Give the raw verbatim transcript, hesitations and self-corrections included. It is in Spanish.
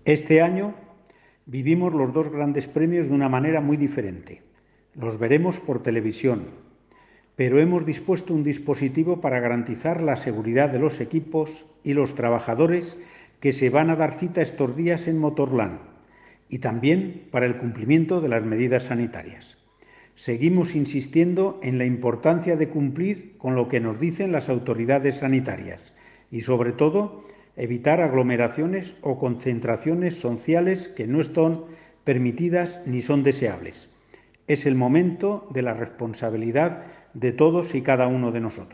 Este año vivimos los dos grandes premios de una manera muy diferente. Los veremos por televisión, pero hemos dispuesto un dispositivo para garantizar la seguridad de los equipos y los trabajadores que se van a dar cita estos días en Motorland y también para el cumplimiento de las medidas sanitarias. Seguimos insistiendo en la importancia de cumplir con lo que nos dicen las autoridades sanitarias y, sobre todo, evitar aglomeraciones o concentraciones sociales que no están permitidas ni son deseables. Es el momento de la responsabilidad de todos y cada uno de nosotros.